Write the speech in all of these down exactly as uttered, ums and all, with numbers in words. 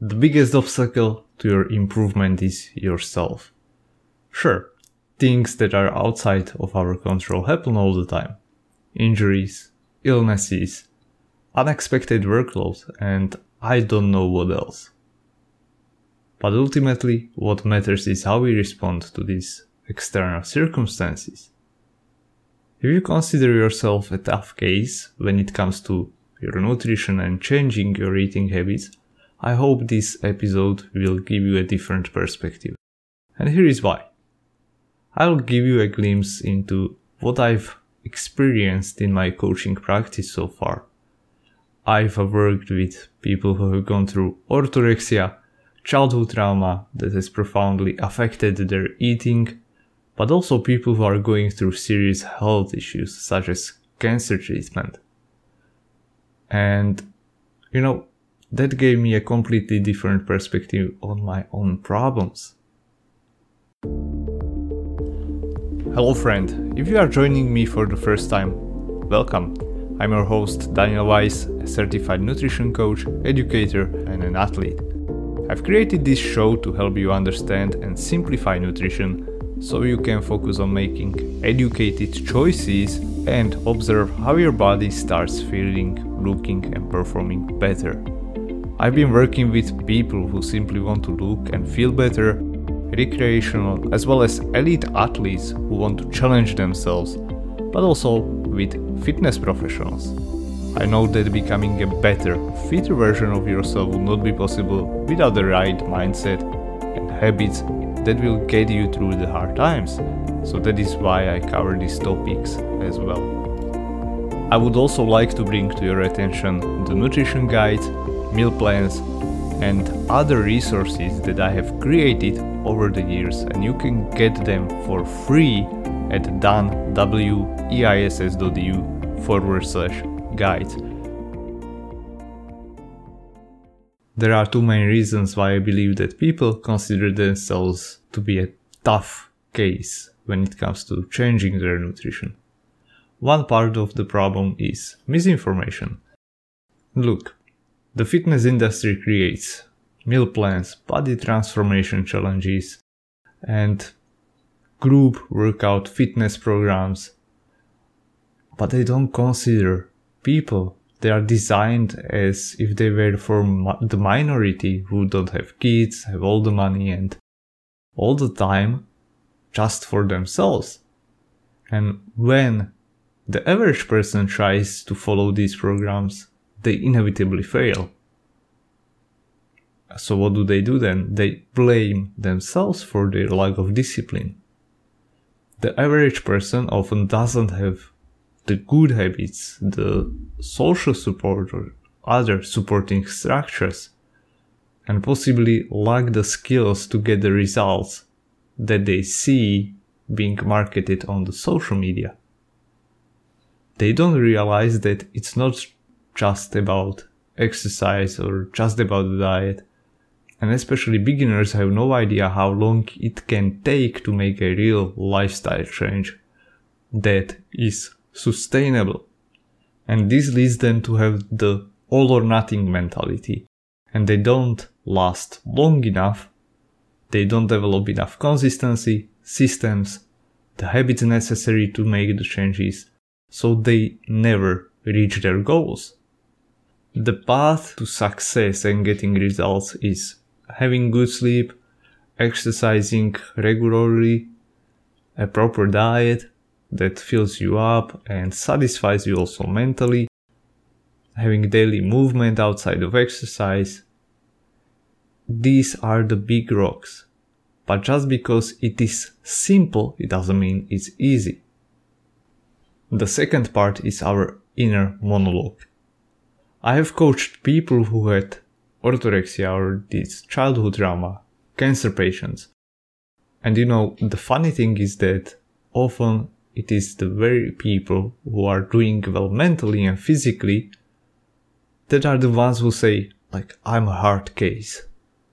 The biggest obstacle to your improvement is yourself. Sure, things that are outside of our control happen all the time. Injuries, illnesses, unexpected workload, and I don't know what else. But ultimately, what matters is how we respond to these external circumstances. If you consider yourself a tough case when it comes to your nutrition and changing your eating habits, I hope this episode will give you a different perspective. And here is why. I'll give you a glimpse into what I've experienced in my coaching practice so far. I've worked with people who have gone through orthorexia, childhood trauma that has profoundly affected their eating, but also people who are going through serious health issues such as cancer treatment. And, you know, that gave me a completely different perspective on my own problems. Hello friend, if you are joining me for the first time, welcome. I'm your host Daniel Weiss, a certified nutrition coach, educator and an athlete. I've created this show to help you understand and simplify nutrition so you can focus on making educated choices and observe how your body starts feeling, looking and performing better. I've been working with people who simply want to look and feel better, recreational as well as elite athletes who want to challenge themselves, but also with fitness professionals. I know that becoming a better, fitter version of yourself will not be possible without the right mindset and habits that will get you through the hard times. So that is why I cover these topics as well. I would also like to bring to your attention the nutrition guides, meal plans, and other resources that I have created over the years, and you can get them for free at danweiss.eu forward slash guides. There are two main reasons why I believe that people consider themselves to be a tough case when it comes to changing their nutrition. One part of the problem is misinformation. Look, the fitness industry creates meal plans, body transformation challenges, and group workout fitness programs, but they don't consider people. They are designed as if they were for the minority who don't have kids, have all the money and all the time just for themselves. And when the average person tries to follow these programs, they inevitably fail. So what do they do then? They blame themselves for their lack of discipline. The average person often doesn't have the good habits, the social support or other supporting structures, and possibly lack the skills to get the results that they see being marketed on the social media. They don't realize that it's not just about exercise or just about the diet, and especially beginners have no idea how long it can take to make a real lifestyle change that is sustainable. And this leads them to have the all or nothing mentality, and they don't last long enough. They don't develop enough consistency, systems, the habits necessary to make the changes, so they never reach their goals. The path to success and getting results is having good sleep, exercising regularly, a proper diet that fills you up and satisfies you also mentally, having daily movement outside of exercise. These are the big rocks. But just because it is simple, it doesn't mean it's easy. The second part is our inner monologue. I have coached people who had orthorexia or this childhood trauma, cancer patients. And you know, the funny thing is that often it is the very people who are doing well mentally and physically that are the ones who say, like, I'm a hard case.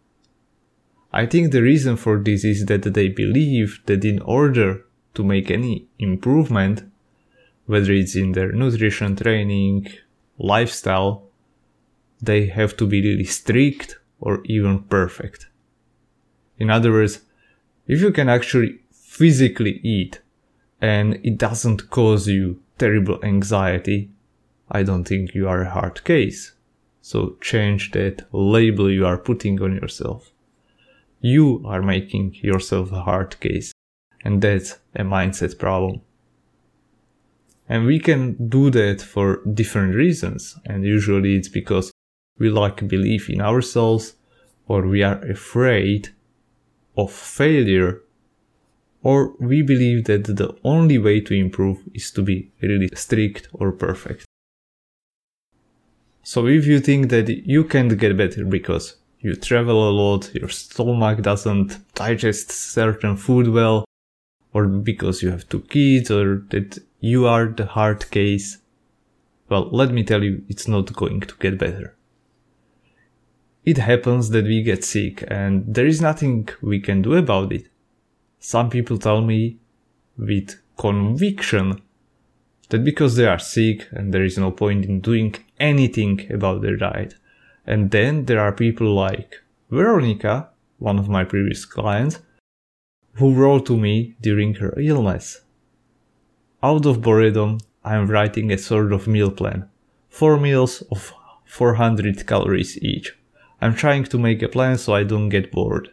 I think the reason for this is that they believe that in order to make any improvement, whether it's in their nutrition, training, lifestyle, they have to be really strict or even perfect. In other words, if you can actually physically eat and it doesn't cause you terrible anxiety, I don't think you are a hard case. So change that label you are putting on yourself. You are making yourself a hard case, and that's a mindset problem. And we can do that for different reasons, and usually it's because we lack belief in ourselves, or we are afraid of failure, or we believe that the only way to improve is to be really strict or perfect. So if you think that you can't get better because you travel a lot, your stomach doesn't digest certain food well, or because you have two kids, or that you are the hard case, well, let me tell you, it's not going to get better. It happens that we get sick, and there is nothing we can do about it. Some people tell me with conviction that because they are sick and there is no point in doing anything about their diet. And then there are people like Veronica, one of my previous clients, who wrote to me during her illness. Out of boredom, I am writing a sort of meal plan. Four meals of four hundred calories each. I'm trying to make a plan so I don't get bored.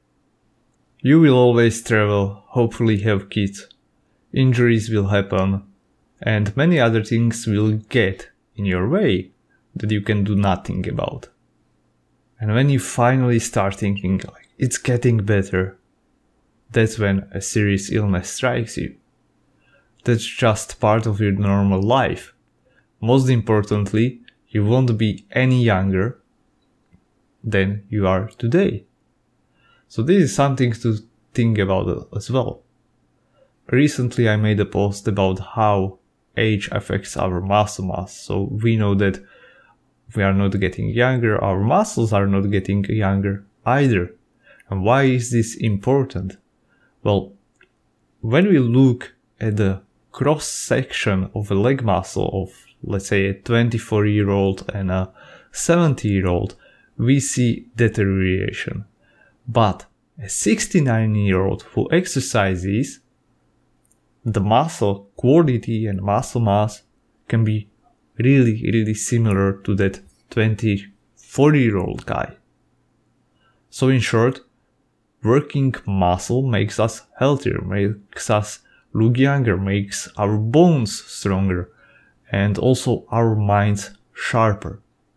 You will always travel, hopefully have kids. Injuries will happen, and many other things will get in your way that you can do nothing about. And when you finally start thinking like it's getting better, that's when a serious illness strikes you. That's just part of your normal life. Most importantly, you won't be any younger than you are today. So this is something to think about as well. Recently I made a post about how age affects our muscle mass. So we know that we are not getting younger, our muscles are not getting younger either. And why is this important? Well, when we look at the cross section of a leg muscle of, let's say, a twenty-four year old and a seventy year old, we see deterioration. But a sixty-nine year old who exercises, the muscle quality and muscle mass can be really, really similar to that twenty-four year old guy. So in short, working muscle makes us healthier, makes us look younger, makes our bones stronger, and also our minds sharper.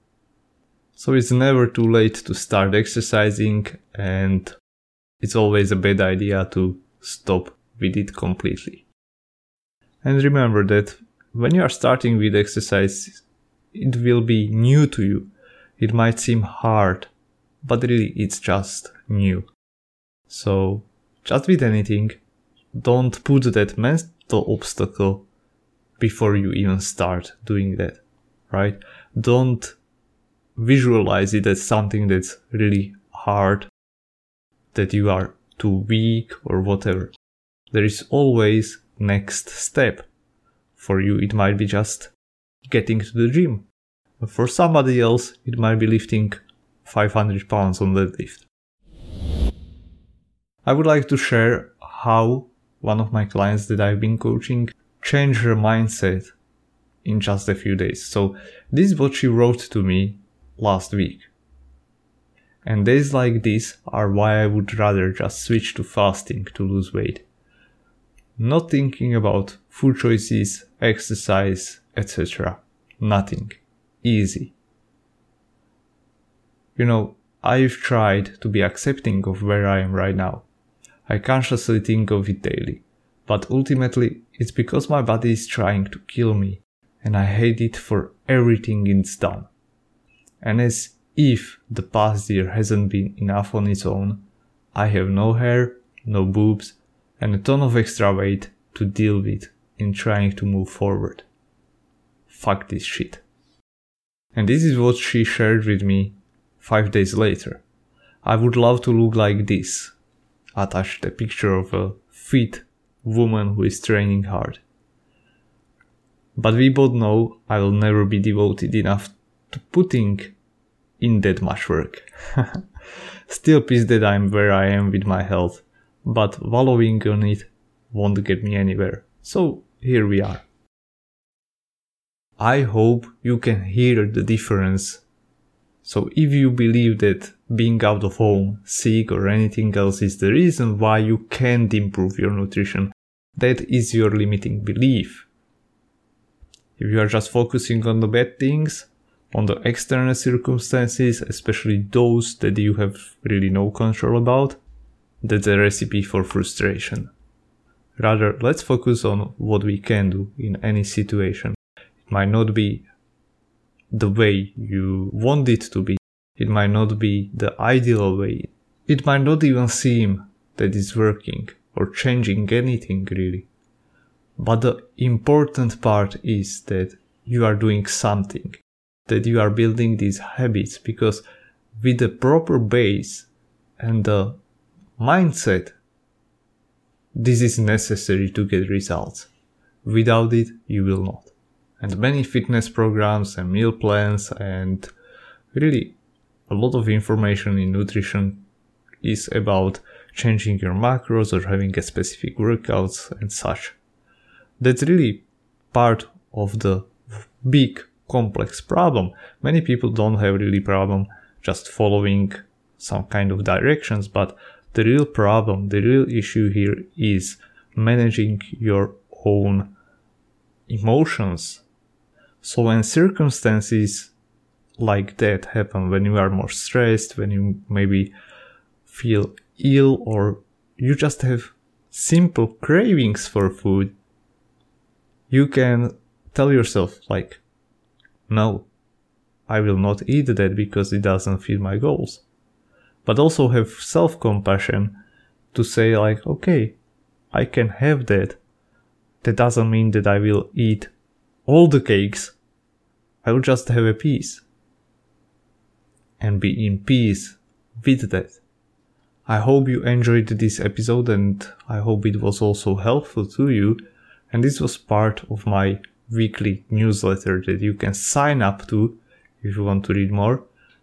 So it's never too late to start exercising, and it's always a bad idea to stop with it completely. And remember that when you are starting with exercise, it will be new to you. It might seem hard, but really it's just new. So just with anything, don't put that mental obstacle before you even start doing that, right? Don't visualize it as something that's really hard, that you are too weak or whatever. There is always next step. For you, it might be just getting to the gym. For somebody else, it might be lifting five hundred pounds on the lift. I would like to share how one of my clients that I've been coaching changed her mindset in just a few days. So this is what she wrote to me last week. And days like this are why I would rather just switch to fasting to lose weight. Not thinking about food choices, exercise, et cetera. Nothing. Easy. You know, I've tried to be accepting of where I am right now. I consciously think of it daily. But ultimately, it's because my body is trying to kill me, and I hate it for everything it's done. And as if the past year hasn't been enough on its own, I have no hair, no boobs, and a ton of extra weight to deal with in trying to move forward. Fuck this shit. And this is what she shared with me five days later. I would love to look like this. Attached a picture of a fit woman who is training hard. But we both know I will never be devoted enough to putting in that much work. Still pissed that I'm where I am with my health, but wallowing on it won't get me anywhere. So here we are. I hope you can hear the difference. So if you believe that being out of home, sick or anything else is the reason why you can't improve your nutrition, that is your limiting belief. If you are just focusing on the bad things, on the external circumstances, especially those that you have really no control about, that's a recipe for frustration. Rather, let's focus on what we can do in any situation. It might not be the way you want it to be. It might not be the ideal way. It might not even seem that it's working or changing anything really. But the important part is that you are doing something, that you are building these habits, because with the proper base and the mindset, this is necessary to get results. Without it, you will not. And many fitness programs and meal plans and really a lot of information in nutrition is about changing your macros or having a specific workouts and such. That's really part of the big complex problem. Many people don't have really problem just following some kind of directions, but the real problem, the real issue here is managing your own emotions. So when circumstances like that happen, when you are more stressed, when you maybe feel ill, or you just have simple cravings for food, you can tell yourself like, no, I will not eat that because it doesn't fit my goals. But also have self-compassion to say like, okay, I can have that. That doesn't mean that I will eat all the cakes. I will just have a piece. And be in peace with that. I hope you enjoyed this episode and I hope it was also helpful to you. And this was part of my weekly newsletter that you can sign up to if you want to read more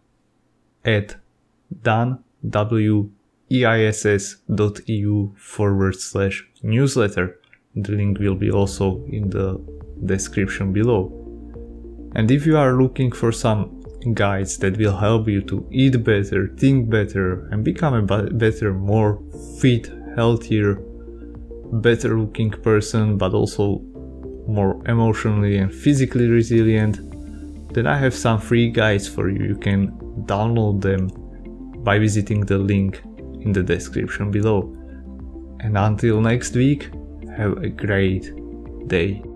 at dan, W E I S S dot E U forward slash newsletter. The link will be also in the description below. And if you are looking for some guides that will help you to eat better, think better, and become a better, more fit, healthier, better looking person, but also more emotionally and physically resilient, then I have some free guides for you. You can download them by visiting the link in the description below. And until next week, have a great day.